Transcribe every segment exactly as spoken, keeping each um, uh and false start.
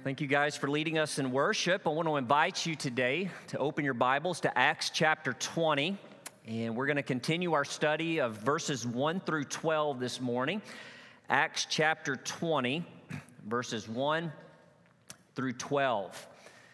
Thank you guys for leading us in worship. I want to invite you today to open your Bibles to Acts chapter twenty, and we're going to continue our study of verses one through twelve this morning. Acts chapter twenty, verses one through twelve.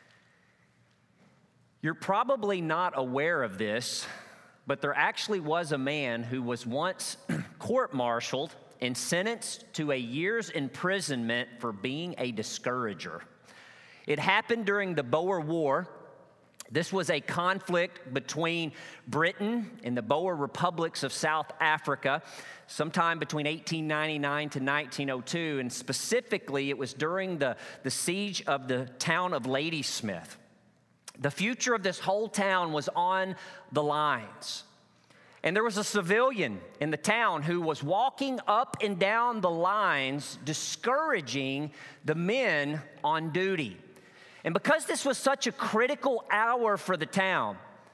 You're probably not aware of this, but there actually was a man who was once court-martialed and sentenced to a year's imprisonment for being a discourager. It happened during the Boer War. This was a conflict between Britain and the Boer republics of South Africa, sometime between eighteen ninety-nine to nineteen oh two, and specifically it was during the, the siege of the town of Ladysmith. The future of this whole town was on the lines. And there was a civilian in the town who was walking up and down the lines, discouraging the men on duty. And because this was such a critical hour for the town,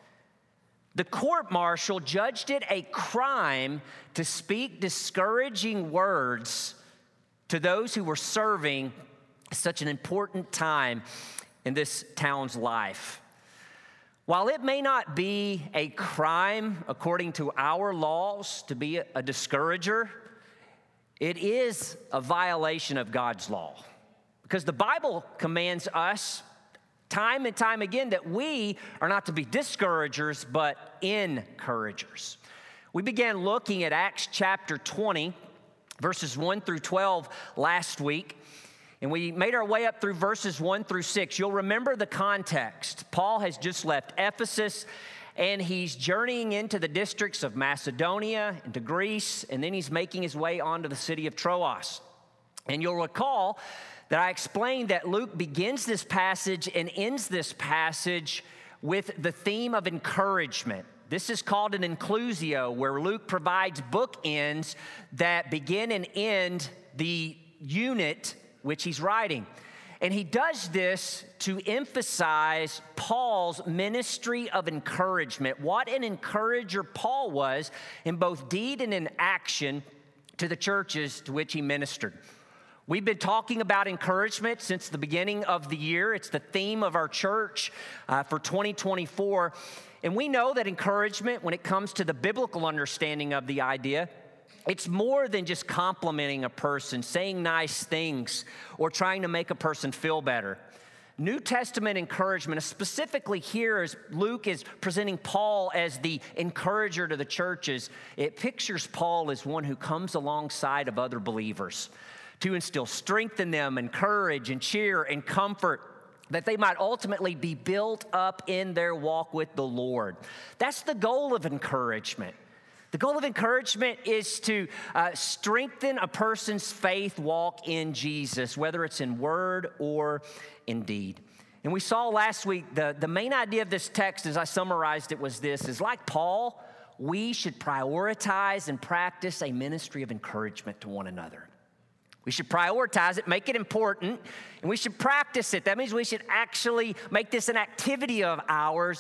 the court-martial judged it a crime to speak discouraging words to those who were serving at such an important time in this town's life. While it may not be a crime according to our laws to be a discourager, it is a violation of God's law. Because the Bible commands us time and time again that we are not to be discouragers, but encouragers. We began looking at Acts chapter twenty, verses one through twelve last week. And we made our way up through verses one through six. You'll remember the context. Paul has just left Ephesus, and he's journeying into the districts of Macedonia, into Greece, and then he's making his way onto the city of Troas. And you'll recall that I explained that Luke begins this passage and ends this passage with the theme of encouragement. This is called an inclusio, where Luke provides bookends that begin and end the unit which he's writing. And he does this to emphasize Paul's ministry of encouragement, what an encourager Paul was in both deed and in action to the churches to which he ministered. We've been talking about encouragement since the beginning of the year. It's the theme of our church uh, for twenty twenty-four. And we know that encouragement, when it comes to the biblical understanding of the idea, it's more than just complimenting a person, saying nice things, or trying to make a person feel better. New Testament encouragement, specifically here as Luke is presenting Paul as the encourager to the churches, it pictures Paul as one who comes alongside of other believers to instill strength in them, and courage and cheer and comfort, that they might ultimately be built up in their walk with the Lord. That's the goal of encouragement. The goal of encouragement is to uh, strengthen a person's faith walk in Jesus, whether it's in word or in deed. And we saw last week, the, the main idea of this text, as I summarized it, was this, is like Paul, we should prioritize and practice a ministry of encouragement to one another. We should prioritize it, make it important, and we should practice it. That means we should actually make this an activity of ours,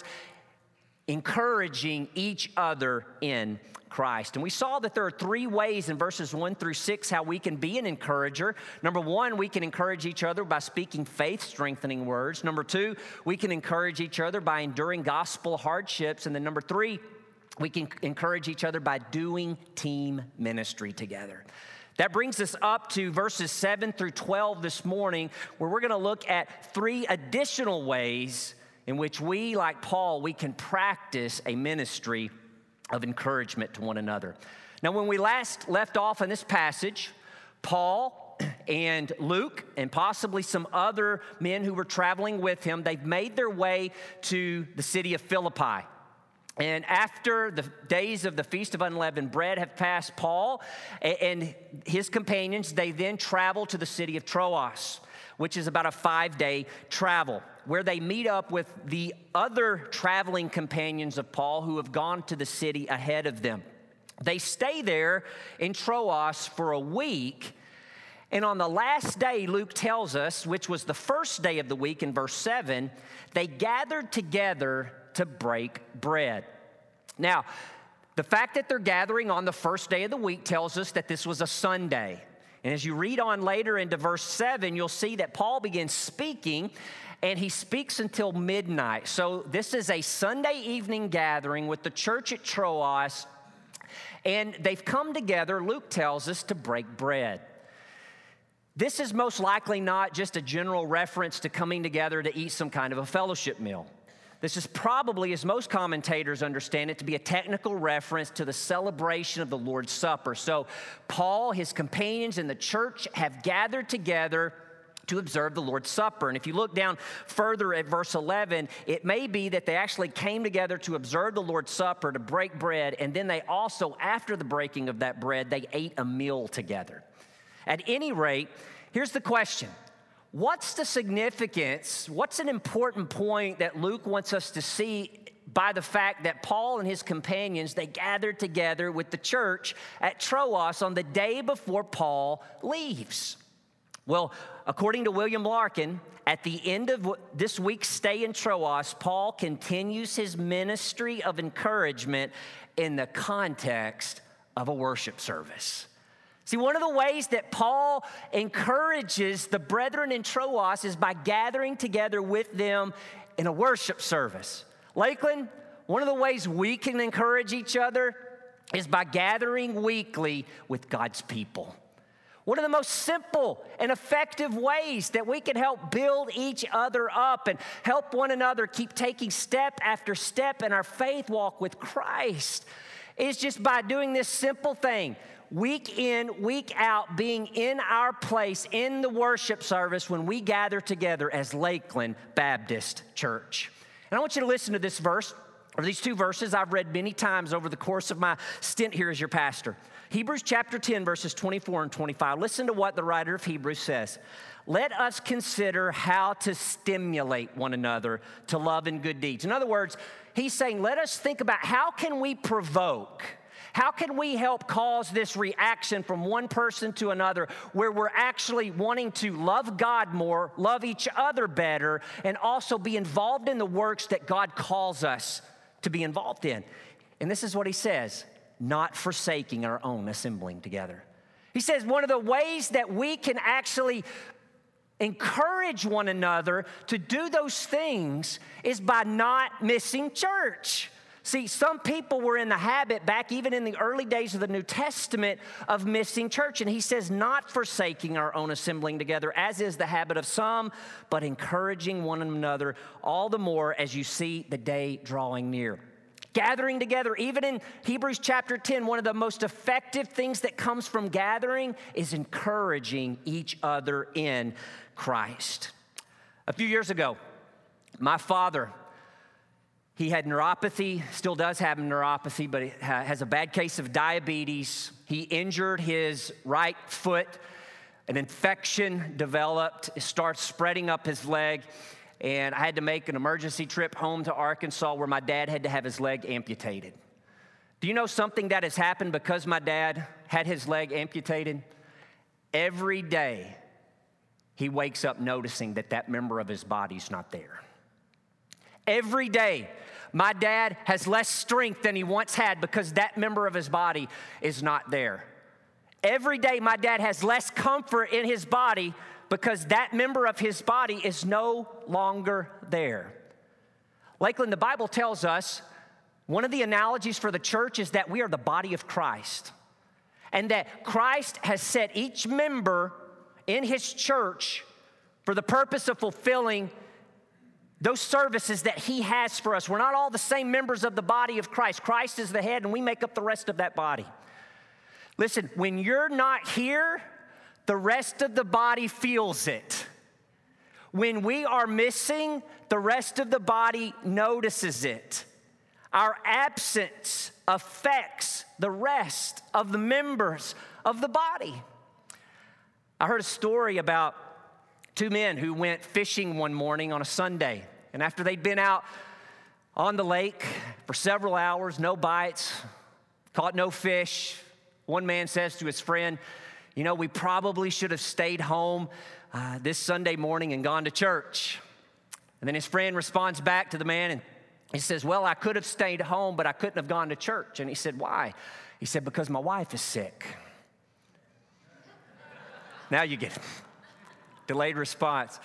encouraging each other in Christ. And we saw that there are three ways in verses one through six how we can be an encourager. Number one, we can encourage each other by speaking faith-strengthening words. Number two, we can encourage each other by enduring gospel hardships. And then number three, we can encourage each other by doing team ministry together. That brings us up to verses seven through twelve this morning, where we're going to look at three additional ways in which we, like Paul, we can practice a ministry of encouragement to one another. Now, when we last left off in this passage, Paul and Luke and possibly some other men who were traveling with him, they've made their way to the city of Philippi. And after the days of the Feast of Unleavened Bread have passed, Paul and his companions, they then travel to the city of Troas, which is about a five-day travel, where they meet up with the other traveling companions of Paul who have gone to the city ahead of them. They stay there in Troas for a week, and on the last day, Luke tells us, which was the first day of the week in verse seven, they gathered together to break bread. Now, the fact that they're gathering on the first day of the week tells us that this was a Sunday. And as you read on later into verse seven, you'll see that Paul begins speaking, and he speaks until midnight. So this is a Sunday evening gathering with the church at Troas, and they've come together, Luke tells us, to break bread. This is most likely not just a general reference to coming together to eat some kind of a fellowship meal. This is probably, as most commentators understand it, to be a technical reference to the celebration of the Lord's Supper. So Paul, his companions, and the church have gathered together to observe the Lord's Supper. And if you look down further at verse eleven, it may be that they actually came together to observe the Lord's Supper, to break bread, and then they also, after the breaking of that bread, they ate a meal together. At any rate, here's the question. What's the significance, what's an important point that Luke wants us to see by the fact that Paul and his companions, they gathered together with the church at Troas on the day before Paul leaves? Well, according to William Larkin, at the end of this week's stay in Troas, Paul continues his ministry of encouragement in the context of a worship service. See, one of the ways that Paul encourages the brethren in Troas is by gathering together with them in a worship service. Lakeland, one of the ways we can encourage each other is by gathering weekly with God's people. One of the most simple and effective ways that we can help build each other up and help one another keep taking step after step in our faith walk with Christ is just by doing this simple thing. Week in, week out, being in our place in the worship service when we gather together as Lakeland Baptist Church. And I want you to listen to this verse, or these two verses I've read many times over the course of my stint here as your pastor. Hebrews chapter ten, verses twenty-four and twenty-five. Listen to what the writer of Hebrews says. Let us consider how to stimulate one another to love and good deeds. In other words, he's saying, let us think about how can we provoke, how can we help cause this reaction from one person to another where we're actually wanting to love God more, love each other better, and also be involved in the works that God calls us to be involved in? And this is what he says, not forsaking our own assembling together. He says one of the ways that we can actually encourage one another to do those things is by not missing church. See, some people were in the habit back even in the early days of the New Testament of missing church. And he says, not forsaking our own assembling together, as is the habit of some, but encouraging one another all the more as you see the day drawing near. Gathering together, even in Hebrews chapter ten, one of the most effective things that comes from gathering is encouraging each other in Christ. A few years ago, my father, he had neuropathy, still does have neuropathy, but he has a bad case of diabetes. He injured his right foot. An infection developed, it starts spreading up his leg, and I had to make an emergency trip home to Arkansas where my dad had to have his leg amputated. Do you know something that has happened because my dad had his leg amputated? Every day, he wakes up noticing that that member of his body's not there. Every day, my dad has less strength than he once had because that member of his body is not there. Every day, my dad has less comfort in his body because that member of his body is no longer there. Lakeland, the Bible tells us one of the analogies for the church is that we are the body of Christ, and that Christ has set each member in his church for the purpose of fulfilling those services that he has for us. We're not all the same members of the body of Christ. Christ is the head, and we make up the rest of that body. Listen, when you're not here, the rest of the body feels it. When we are missing, the rest of the body notices it. Our absence affects the rest of the members of the body. I heard a story about two men who went fishing one morning on a Sunday. And after they'd been out on the lake for several hours, no bites, caught no fish, one man says to his friend, you know, we probably should have stayed home uh, this Sunday morning and gone to church. And then his friend responds back to the man and he says, well, I could have stayed home, but I couldn't have gone to church. And he said, why? He said, because my wife is sick. Now you get it. Delayed response.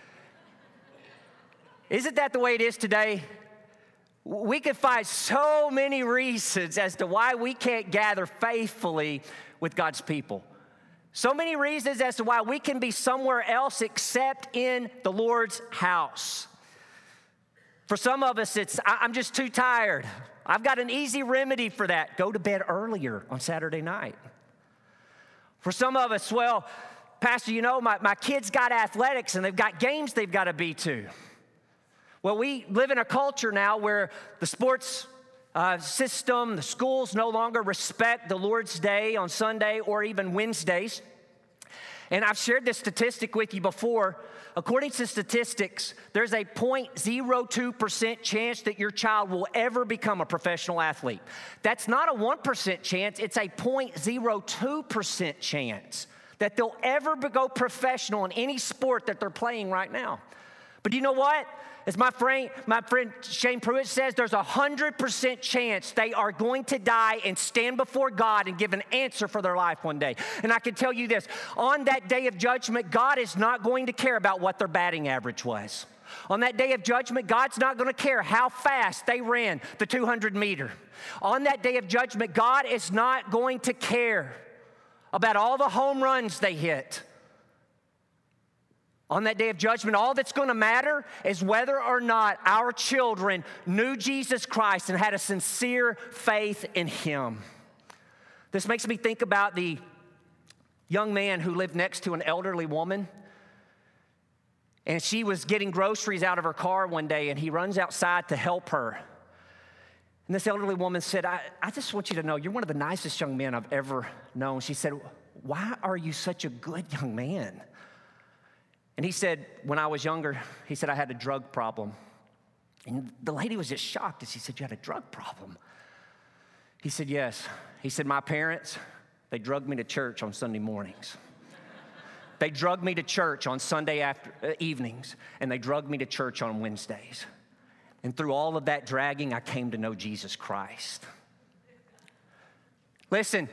Isn't that the way it is today? We could find so many reasons as to why we can't gather faithfully with God's people. So many reasons as to why we can be somewhere else except in the Lord's house. For some of us, it's, I'm just too tired. I've got an easy remedy for that. Go to bed earlier on Saturday night. For some of us, well, Pastor, you know, my, my kids got athletics and they've got games they've got to be to. Well, we live in a culture now where the sports uh, system, the schools no longer respect the Lord's Day on Sunday or even Wednesdays. And I've shared this statistic with you before. According to statistics, there's a zero point zero two percent chance that your child will ever become a professional athlete. That's not a one percent chance, it's a zero point zero two percent chance that they'll ever go professional in any sport that they're playing right now. But you know what? As my friend, my friend Shane Pruitt says, there's a one hundred percent chance they are going to die and stand before God and give an answer for their life one day. And I can tell you this, on that day of judgment, God is not going to care about what their batting average was. On that day of judgment, God's not going to care how fast they ran the two hundred meter. On that day of judgment, God is not going to care about all the home runs they hit. On that day of judgment, all that's going to matter is whether or not our children knew Jesus Christ and had a sincere faith in Him. This makes me think about the young man who lived next to an elderly woman. And she was getting groceries out of her car one day, and he runs outside to help her. And this elderly woman said, I, I just want you to know, you're one of the nicest young men I've ever known. She said, why are you such a good young man? And he said, when I was younger, he said, I had a drug problem. And the lady was just shocked as he said, you had a drug problem? He said, yes. He said, my parents, they drugged me to church on Sunday mornings. They drugged me to church on Sunday after, uh, evenings, and they drugged me to church on Wednesdays. And through all of that dragging, I came to know Jesus Christ. Listen,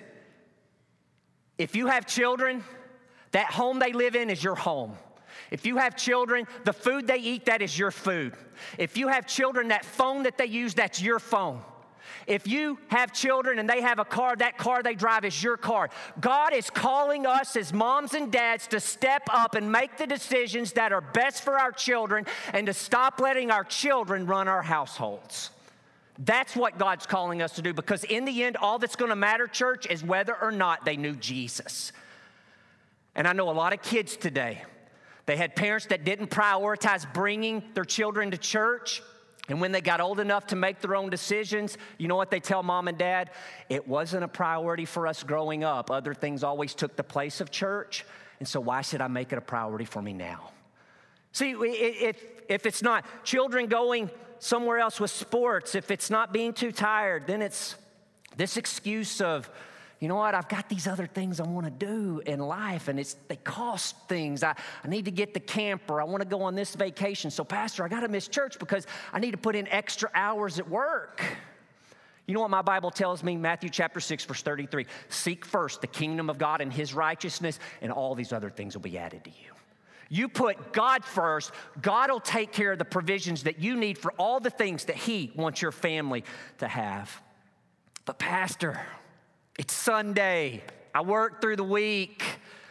if you have children, that home they live in is your home. If you have children, the food they eat, that is your food. If you have children, that phone that they use, that's your phone. If you have children and they have a car, that car they drive is your car. God is calling us as moms and dads to step up and make the decisions that are best for our children and to stop letting our children run our households. That's what God's calling us to do, because in the end, all that's going to matter, church, is whether or not they knew Jesus. And I know a lot of kids today, they had parents that didn't prioritize bringing their children to church. And when they got old enough to make their own decisions, you know what they tell mom and dad? It wasn't a priority for us growing up. Other things always took the place of church. And so why should I make it a priority for me now? See, if, if it's not children going somewhere else with sports, if it's not being too tired, then it's this excuse of, you know what, I've got these other things I want to do in life, and it's they cost things. I, I need to get the camper. I want to go on this vacation. So, Pastor, I got to miss church because I need to put in extra hours at work. You know what my Bible tells me? Matthew chapter six, verse thirty-three. Seek first the kingdom of God and His righteousness, and all these other things will be added to you. You put God first, God will take care of the provisions that you need for all the things that He wants your family to have. But, Pastor, it's Sunday. I work through the week.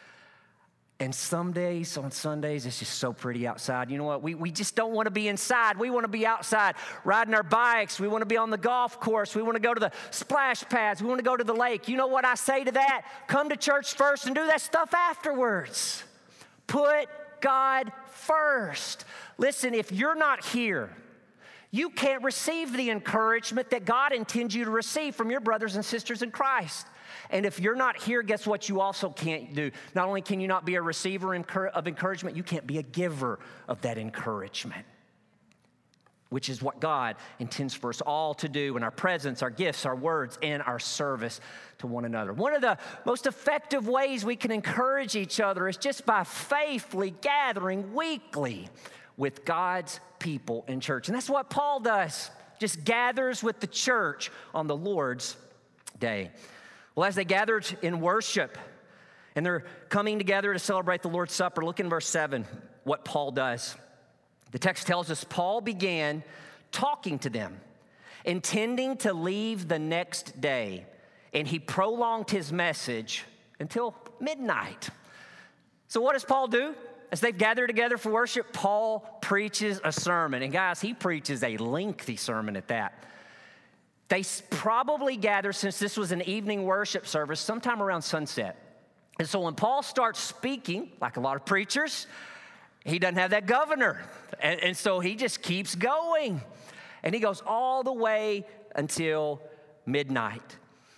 And some days, on Sundays, it's just so pretty outside. You know what? We, we just don't want to be inside. We want to be outside riding our bikes. We want to be on the golf course. We want to go to the splash pads. We want to go to the lake. You know what I say to that? Come to church first and do that stuff afterwards. Put God first. Listen, if you're not here, you can't receive the encouragement that God intends you to receive from your brothers and sisters in Christ. And if you're not here, guess what you also can't do? Not only can you not be a receiver of encouragement, you can't be a giver of that encouragement, which is what God intends for us all to do in our presence, our gifts, our words, and our service to one another. One of the most effective ways we can encourage each other is just by faithfully gathering weekly with God's people in church. And that's what Paul does, just gathers with the church on the Lord's day. Well, as they gathered in worship and they're coming together to celebrate the Lord's Supper. Look in verse seven, what Paul does. The text tells us Paul began talking to them, intending to leave the next day, and he prolonged his message until midnight. So what does Paul do? As they've gathered together for worship, Paul preaches a sermon. And guys, he preaches a lengthy sermon at that. They probably gathered, since this was an evening worship service, sometime around sunset. And so when Paul starts speaking, like a lot of preachers, he doesn't have that governor. And, and so he just keeps going. And he goes all the way until midnight.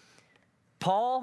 Paul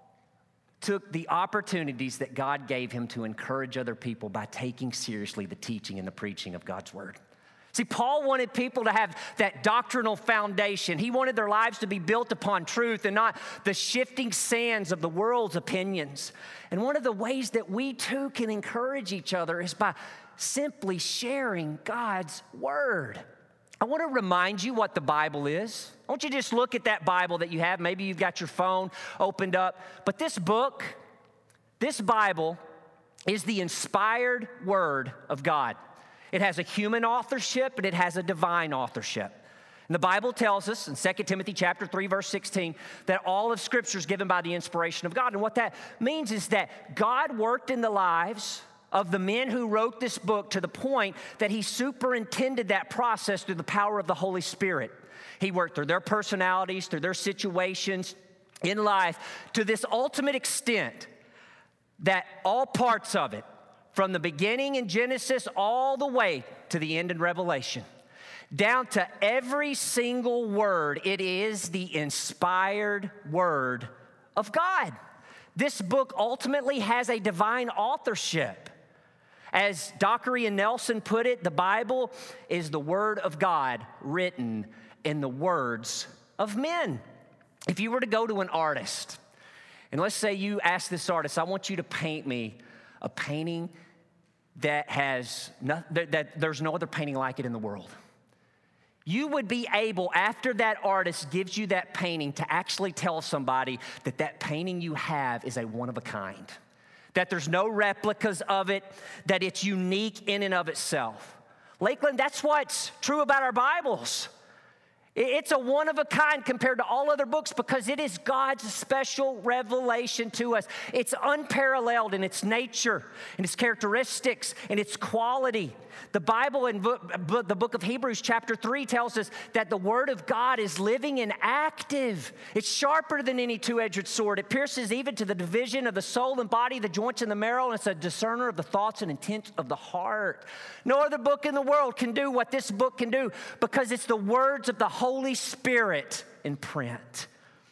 took the opportunities that God gave him to encourage other people by taking seriously the teaching and the preaching of God's word. See, Paul wanted people to have that doctrinal foundation. He wanted their lives to be built upon truth and not the shifting sands of the world's opinions. And one of the ways that we too can encourage each other is by simply sharing God's word. I want to remind you what the Bible is. I want you to just look at that Bible that you have. Maybe you've got your phone opened up. But this book, this Bible, is the inspired word of God. It has a human authorship, and it has a divine authorship. And the Bible tells us in Second Timothy chapter three, verse sixteen, that all of Scripture is given by the inspiration of God. And what that means is that God worked in the lives of the men who wrote this book to the point that he superintended that process through the power of the Holy Spirit. He worked through their personalities, through their situations in life, to this ultimate extent that all parts of it, from the beginning in Genesis all the way to the end in Revelation, down to every single word, it is the inspired word of God. This book ultimately has a divine authorship. As Dockery and Nelson put it, the Bible is the word of God written in the words of men. If you were to go to an artist, and let's say you ask this artist, I want you to paint me a painting that has no, that, that there's no other painting like it in the world. You would be able, after that artist gives you that painting, to actually tell somebody that that painting you have is a one of a kind, that there's no replicas of it, that it's unique in and of itself. Lakeland, that's what's true about our Bibles. It's a one of a kind compared to all other books because it is God's special revelation to us. It's unparalleled in its nature, in its characteristics, in its quality. The Bible in the book of Hebrews chapter three tells us that the word of God is living and active. It's sharper than any two-edged sword. It pierces even to the division of the soul and body, the joints and the marrow, and it's a discerner of the thoughts and intents of the heart. No other book in the world can do what this book can do because it's the words of the Holy Spirit in print.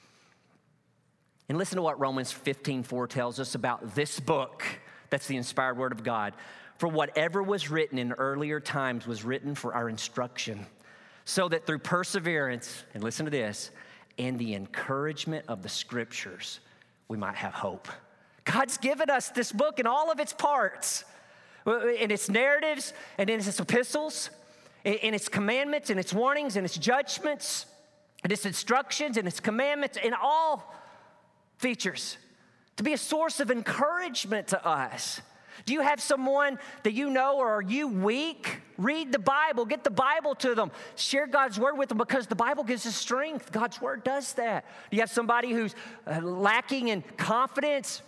And listen to what Romans fifteen four tells us about this book. That's the inspired word of God. For whatever was written in earlier times was written for our instruction, so that through perseverance, and listen to this, and the encouragement of the Scriptures, we might have hope. God's given us this book in all of its parts, in its narratives and in its epistles, in its commandments and its warnings and its judgments, and its instructions and its commandments, in all features, to be a source of encouragement to us. Do you have someone that you know, or are you weak? Read the Bible. Get the Bible to them. Share God's word with them because the Bible gives us strength. God's word does that. Do you have somebody who's lacking in confidence?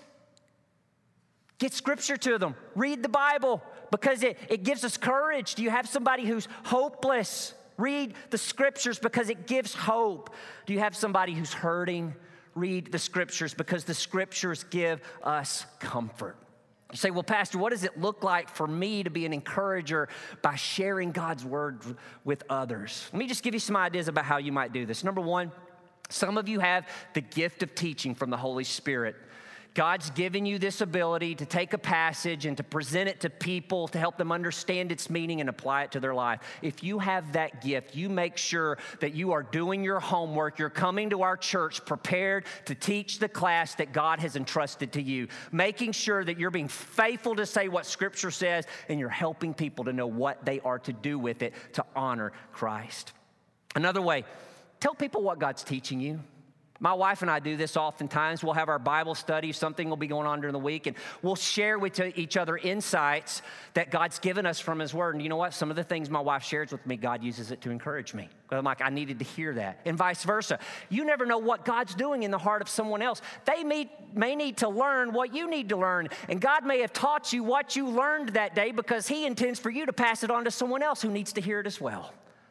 Get Scripture to them. Read the Bible because it, it gives us courage. Do you have somebody who's hopeless? Read the Scriptures because it gives hope. Do you have somebody who's hurting? Read the Scriptures because the Scriptures give us comfort. You say, well, Pastor, what does it look like for me to be an encourager by sharing God's word with others? Let me just give you some ideas about how you might do this. Number one, some of you have the gift of teaching from the Holy Spirit. God's given you this ability to take a passage and to present it to people to help them understand its meaning and apply it to their life. If you have that gift, you make sure that you are doing your homework. You're coming to our church prepared to teach the class that God has entrusted to you, making sure that you're being faithful to say what Scripture says and you're helping people to know what they are to do with it to honor Christ. Another way, tell people what God's teaching you. My wife and I do this oftentimes. We'll have our Bible study. Something will be going on during the week, and we'll share with each other insights that God's given us from His Word. And you know what? Some of the things my wife shares with me, God uses it to encourage me. I'm like, I needed to hear that, and vice versa. You never know what God's doing in the heart of someone else. They may, may need to learn what you need to learn, and God may have taught you what you learned that day because He intends for you to pass it on to someone else who needs to hear it as well.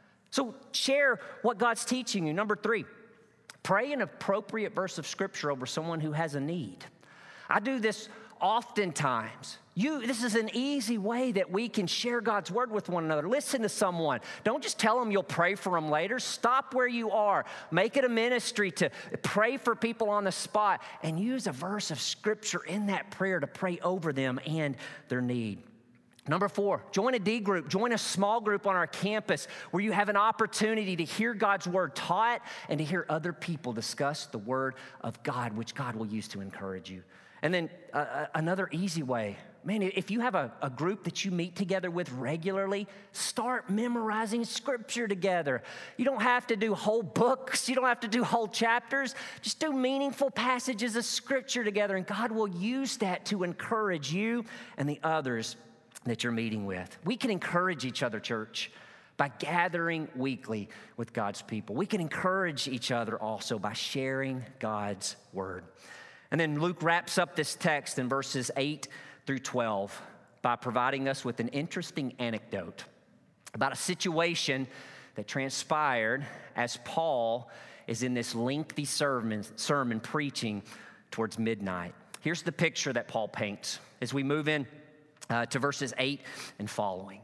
So share what God's teaching you. Number three, pray an appropriate verse of Scripture over someone who has a need. I do this oftentimes. You, this is an easy way that we can share God's Word with one another. Listen to someone. Don't just tell them you'll pray for them later. Stop where you are. Make it a ministry to pray for people on the spot and use a verse of Scripture in that prayer to pray over them and their need. Number four, join a D group. Join a small group on our campus where you have an opportunity to hear God's Word taught and to hear other people discuss the Word of God, which God will use to encourage you. And then uh, another easy way, man, if you have a, a group that you meet together with regularly, start memorizing Scripture together. You don't have to do whole books. You don't have to do whole chapters. Just do meaningful passages of Scripture together, and God will use that to encourage you and the others that you're meeting with. We can encourage each other, church, by gathering weekly with God's people. We can encourage each other also by sharing God's Word. And then Luke wraps up this text in verses eight through twelve by providing us with an interesting anecdote about a situation that transpired as Paul is in this lengthy sermon, sermon preaching towards midnight. Here's the picture that Paul paints as we move in Uh, to verses eight and following.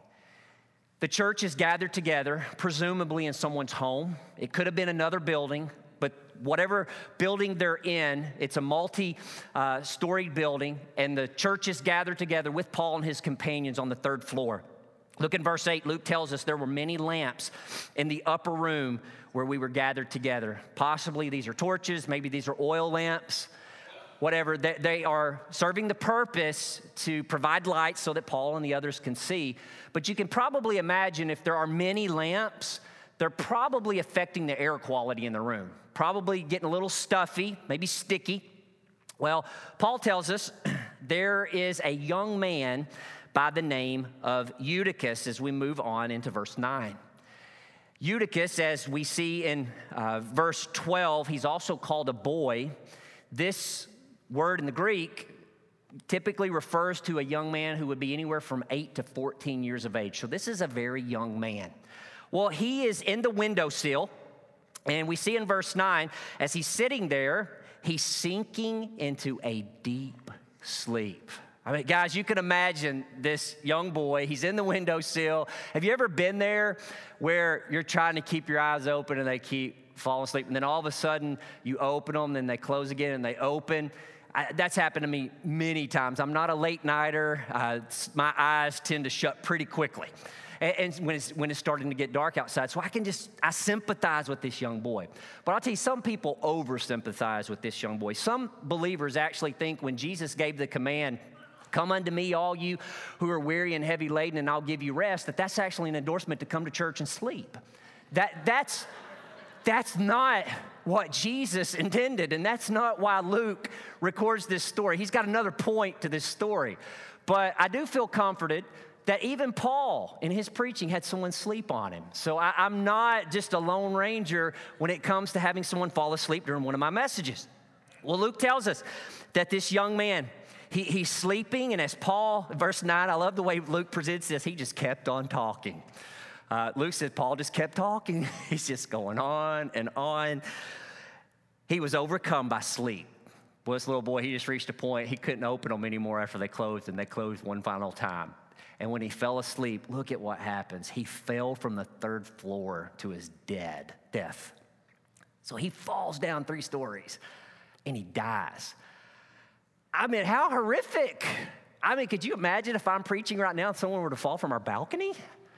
The church is gathered together, presumably in someone's home. It could have been another building, but whatever building they're in, it's a multi-storied uh, building, and the church is gathered together with Paul and his companions on the third floor. Look in verse eight. Luke tells us there were many lamps in the upper room where we were gathered together. Possibly these are torches, maybe these are oil lamps. Whatever, they are serving the purpose to provide light so that Paul and the others can see. But you can probably imagine if there are many lamps, they're probably affecting the air quality in the room. Probably getting a little stuffy, maybe sticky. Well, Paul tells us there is a young man by the name of Eutychus as we move on into verse nine. Eutychus, as we see in uh, verse twelve, he's also called a boy. This word in the Greek typically refers to a young man who would be anywhere from eight to fourteen years of age. So this is a very young man. Well, he is in the windowsill, and we see in verse nine, as he's sitting there, he's sinking into a deep sleep. I mean, guys, you can imagine this young boy. He's in the windowsill. Have you ever been there where you're trying to keep your eyes open and they keep falling asleep, and then all of a sudden you open them, then they close again, and they open? I, that's happened to me many times. I'm not a late nighter. Uh, my eyes tend to shut pretty quickly, and, and when it's when it's starting to get dark outside, so I can just I sympathize with this young boy. But I'll tell you, some people over sympathize with this young boy. Some believers actually think when Jesus gave the command, "Come unto me, all you who are weary and heavy laden, and I'll give you rest," that that's actually an endorsement to come to church and sleep. That that's. That's not what Jesus intended, and that's not why Luke records this story. He's got another point to this story. But I do feel comforted that even Paul, in his preaching, had someone sleep on him. So I, I'm not just a lone ranger when it comes to having someone fall asleep during one of my messages. Well, Luke tells us that this young man, he, he's sleeping, and as Paul, verse nine, I love the way Luke presents this, he just kept on talking. Uh, Luke said Paul just kept talking. He's just going on and on. He was overcome by sleep. Well, this little boy, he just reached a point he couldn't open them anymore after they closed, and they closed one final time. And when he fell asleep, look at what happens. He fell from the third floor to his dead death. So he falls down three stories, and he dies. I mean, how horrific. I mean, could you imagine if I'm preaching right now and someone were to fall from our balcony?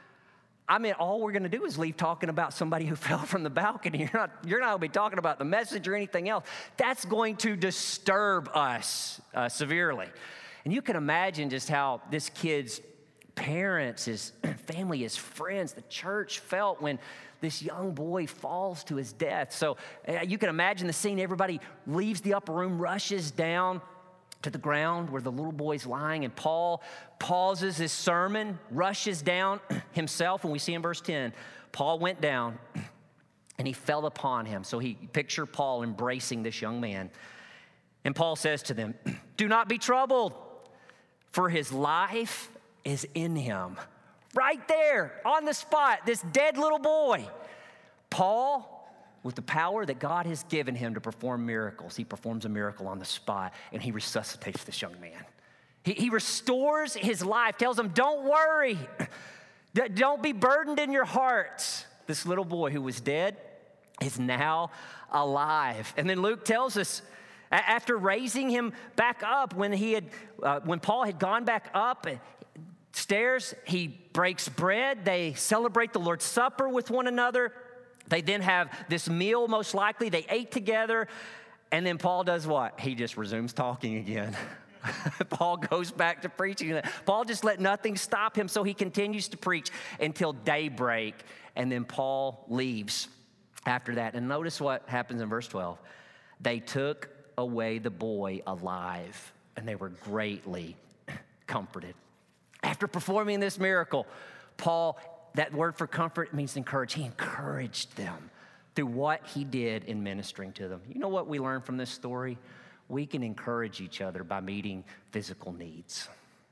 I mean, all we're going to do is leave talking about somebody who fell from the balcony. You're not, you're not going to be talking about the message or anything else. That's going to disturb us uh, severely. And you can imagine just how this kid's parents, his family, his friends, the church felt when this young boy falls to his death. So uh, you can imagine the scene. Everybody leaves the upper room, rushes down to the ground where the little boy's lying, and Paul pauses his sermon, rushes down himself, and we see in verse ten, Paul went down and he fell upon him. So he picture Paul embracing this young man. And Paul says to them, do not be troubled, for his life is in him. Right there, on the spot, this dead little boy. Paul, with the power that God has given him to perform miracles, he performs a miracle on the spot, and he resuscitates this young man. He, he restores his life, tells him, don't worry. Don't be burdened in your hearts. This little boy who was dead is now alive. And then Luke tells us, after raising him back up, when he had, uh, when Paul had gone back up stairs, he breaks bread. They celebrate the Lord's Supper with one another. They then have this meal, most likely. They ate together. And then Paul does what? He just resumes talking again. Paul goes back to preaching. Paul just let nothing stop him, so he continues to preach until daybreak. And then Paul leaves after that. And notice what happens in verse twelve. They took away the boy alive, and they were greatly comforted. After performing this miracle, Paul, that word for comfort means encourage. He encouraged them through what he did in ministering to them. You know what we learn from this story? We can encourage each other by meeting physical needs.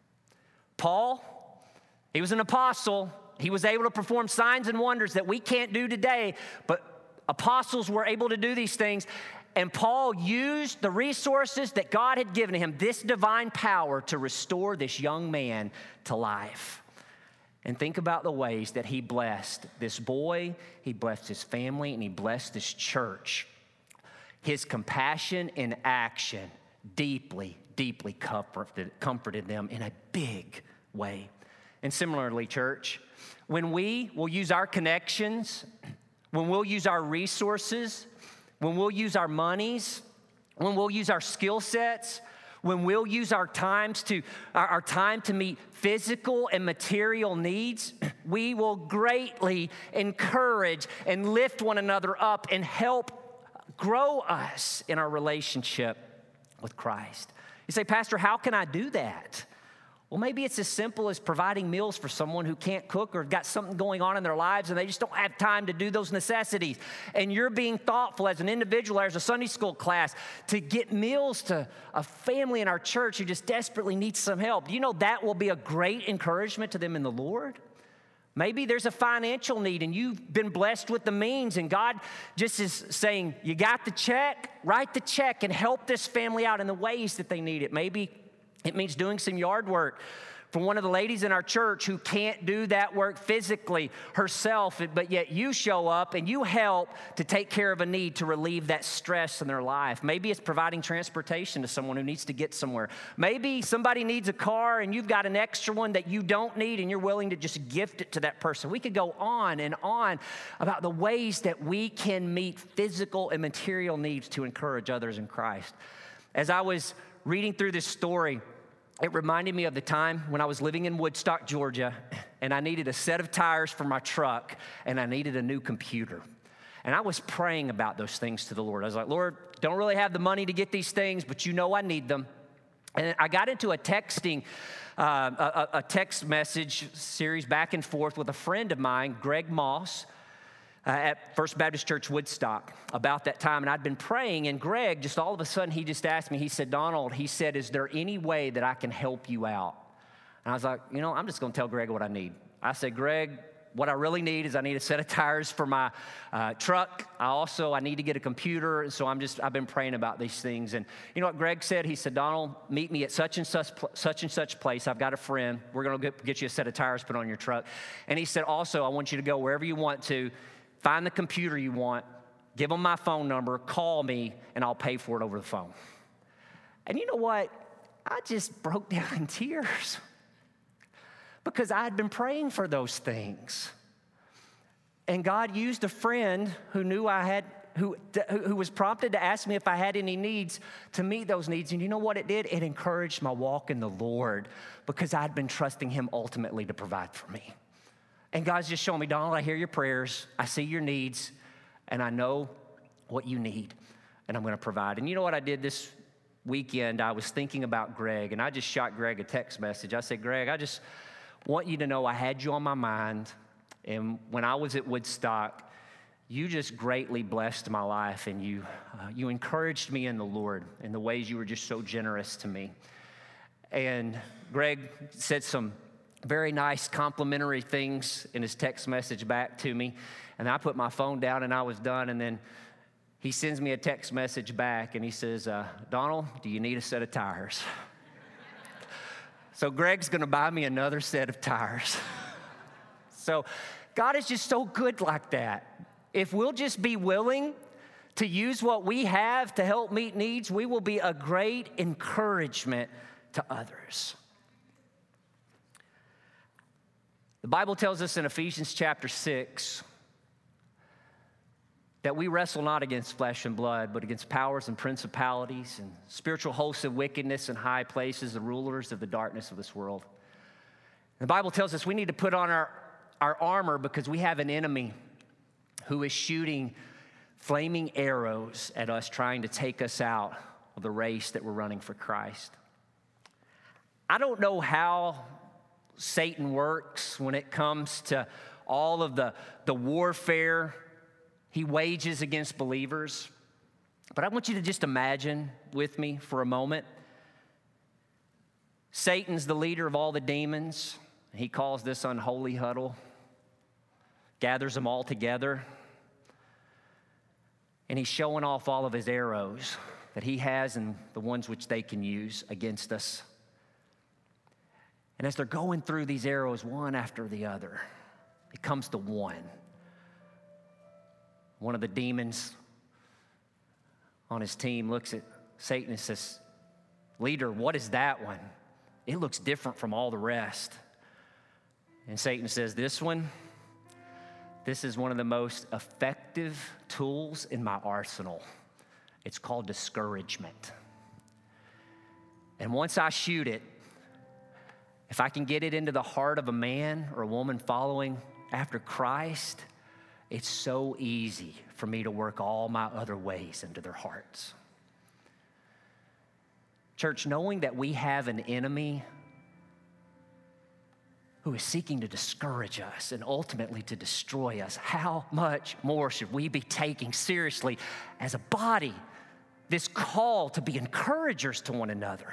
Paul, he was an apostle. He was able to perform signs and wonders that we can't do today, but apostles were able to do these things. And Paul used the resources that God had given him, this divine power, to restore this young man to life. And think about the ways that he blessed this boy, he blessed his family, and he blessed this church. His compassion in action deeply, deeply comforted, comforted them in a big way. And similarly, church, when we will use our connections, when we'll use our resources, when we'll use our monies, when we'll use our skill sets, when we'll use our times to our, our time to meet physical and material needs, we will greatly encourage and lift one another up and help grow us in our relationship with Christ. You say, Pastor, how can I do that? Well, maybe it's as simple as providing meals for someone who can't cook or got something going on in their lives and they just don't have time to do those necessities. And you're being thoughtful as an individual, as a Sunday school class, to get meals to a family in our church who just desperately needs some help. Do you know that will be a great encouragement to them in the Lord? Maybe there's a financial need and you've been blessed with the means and God just is saying, you got the check, write the check and help this family out in the ways that they need it. Maybe it means doing some yard work for one of the ladies in our church who can't do that work physically herself, but yet you show up and you help to take care of a need to relieve that stress in their life. Maybe it's providing transportation to someone who needs to get somewhere. Maybe somebody needs a car and you've got an extra one that you don't need and you're willing to just gift it to that person. We could go on and on about the ways that we can meet physical and material needs to encourage others in Christ. As I was reading through this story, it reminded me of the time when I was living in Woodstock, Georgia, and I needed a set of tires for my truck, and I needed a new computer. And I was praying about those things to the Lord. I was like, Lord, don't really have the money to get these things, but you know I need them. And I got into a texting, uh, a, a text message series back and forth with a friend of mine, Greg Moss, Uh, at First Baptist Church Woodstock about that time. And I'd been praying, and Greg, just all of a sudden, he just asked me, he said, Donald, he said, is there any way that I can help you out? And I was like, you know, I'm just going to tell Greg what I need. I said, Greg, what I really need is I need a set of tires for my uh, truck. I also, I need to get a computer. And so I'm just, I've been praying about these things. And you know what Greg said? He said, Donald, meet me at such and such, such and such place. I've got a friend. We're going to get you a set of tires put on your truck. And he said, also, I want you to go wherever you want to. Find the computer you want, give them my phone number, call me, and I'll pay for it over the phone. And you know what? I just broke down in tears because I had been praying for those things. And God used a friend who knew I had, who, who was prompted to ask me if I had any needs to meet those needs. And you know what it did? It encouraged my walk in the Lord because I'd been trusting him ultimately to provide for me. And God's just showing me, Donald, I hear your prayers, I see your needs, and I know what you need, and I'm going to provide. And you know what I did this weekend? I was thinking about Greg, and I just shot Greg a text message. I said, Greg, I just want you to know I had you on my mind, and when I was at Woodstock, you just greatly blessed my life, and you, uh, you encouraged me in the Lord in the ways you were just so generous to me. And Greg said some very nice complimentary things in his text message back to me. And I put my phone down and I was done. And then he sends me a text message back and he says, uh, Donald, do you need a set of tires? So Greg's gonna buy me another set of tires. So God is just so good like that. If we'll just be willing to use what we have to help meet needs, we will be a great encouragement to others. The Bible tells us in Ephesians chapter six that we wrestle not against flesh and blood, but against powers and principalities and spiritual hosts of wickedness in high places, the rulers of the darkness of this world. The Bible tells us we need to put on our, our armor because we have an enemy who is shooting flaming arrows at us, trying to take us out of the race that we're running for Christ. I don't know how Satan works when it comes to all of the, the warfare he wages against believers. But I want you to just imagine with me for a moment. Satan's the leader of all the demons. He calls this unholy huddle, gathers them all together, and he's showing off all of his arrows that he has and the ones which they can use against us. And as they're going through these arrows one after the other, it comes to one. One of the demons on his team looks at Satan and says, leader, what is that one? It looks different from all the rest. And Satan says, this one, this is one of the most effective tools in my arsenal. It's called discouragement. And once I shoot it, if I can get it into the heart of a man or a woman following after Christ, it's so easy for me to work all my other ways into their hearts. Church, knowing that we have an enemy who is seeking to discourage us and ultimately to destroy us, how much more should we be taking seriously as a body this call to be encouragers to one another?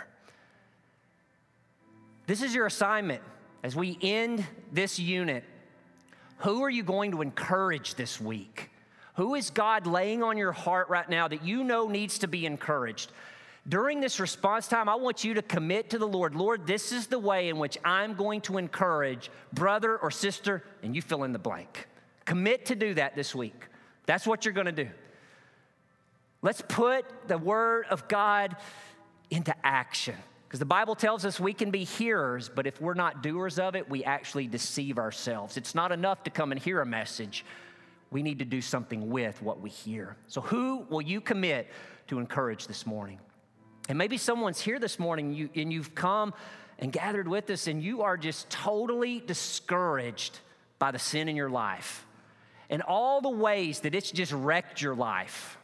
This is your assignment as we end this unit. Who are you going to encourage this week? Who is God laying on your heart right now that you know needs to be encouraged? During this response time, I want you to commit to the Lord. Lord, this is the way in which I'm going to encourage brother or sister, and you fill in the blank. Commit to do that this week. That's what you're going to do. Let's put the word of God into action. Because the Bible tells us we can be hearers, but if we're not doers of it, we actually deceive ourselves. It's not enough to come and hear a message. We need to do something with what we hear. So who will you commit to encourage this morning? And maybe someone's here this morning you, and you've come and gathered with us and you are just totally discouraged by the sin in your life and all the ways that it's just wrecked your life.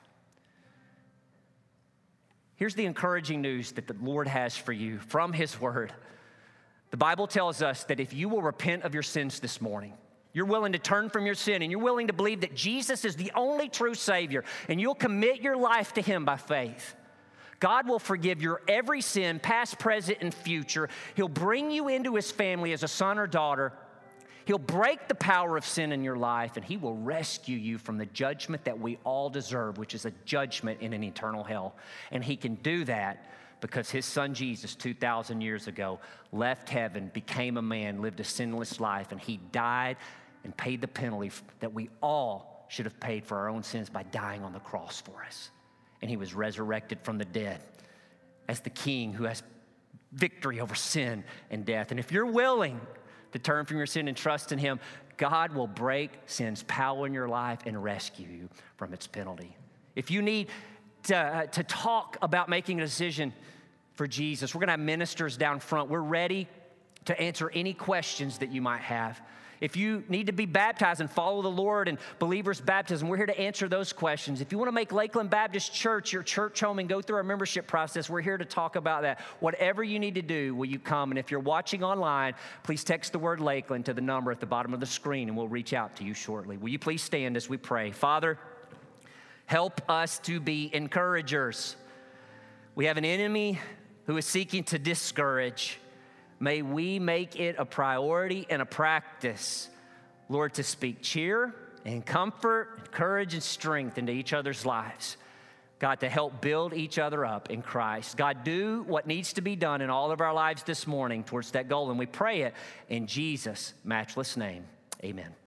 Here's the encouraging news that the Lord has for you from His Word. The Bible tells us that if you will repent of your sins this morning, you're willing to turn from your sin and you're willing to believe that Jesus is the only true Savior and you'll commit your life to Him by faith, God will forgive your every sin, past, present, and future. He'll bring you into His family as a son or daughter. He'll break the power of sin in your life, and He will rescue you from the judgment that we all deserve, which is a judgment in an eternal hell. And He can do that because His Son Jesus, two thousand years ago, left heaven, became a man, lived a sinless life, and He died and paid the penalty that we all should have paid for our own sins by dying on the cross for us. And He was resurrected from the dead as the King who has victory over sin and death. And if you're willing to turn from your sin and trust in Him, God will break sin's power in your life and rescue you from its penalty. If you need to, uh, to talk about making a decision for Jesus, we're going to have ministers down front. We're ready to answer any questions that you might have. If you need to be baptized and follow the Lord and believers' baptism, we're here to answer those questions. If you want to make Lakeland Baptist Church your church home and go through our membership process, we're here to talk about that. Whatever you need to do, will you come? And if you're watching online, please text the word Lakeland to the number at the bottom of the screen, and we'll reach out to you shortly. Will you please stand as we pray? Father, help us to be encouragers. We have an enemy who is seeking to discourage. May we make it a priority and a practice, Lord, to speak cheer and comfort, courage and strength into each other's lives. God, to help build each other up in Christ. God, do what needs to be done in all of our lives this morning towards that goal, and we pray it in Jesus' matchless name. Amen.